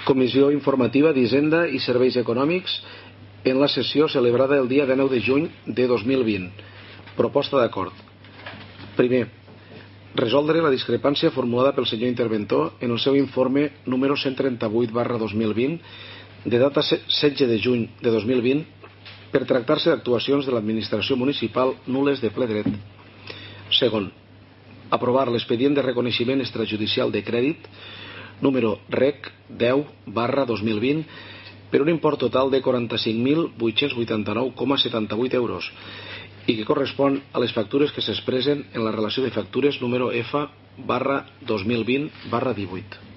Comissió informativa d'Hisenda i Serveis Econòmics en la sessió celebrada el dia 19 de juny de 2020. Proposta d'acord. Primer, resoldre la discrepància formulada pel senyor interventor en el seu informe número 138/2020 de data 16 de juny de 2020 per tractar-se d'actuacions de l'administració municipal nules de ple dret. Segon, aprovar l'expedient de reconeixement extrajudicial de crèdit número REC 10/2020 per un import total de 45.889,78 euros i que correspon a les factures que s'expressen en la relació de factures número F/2020/18.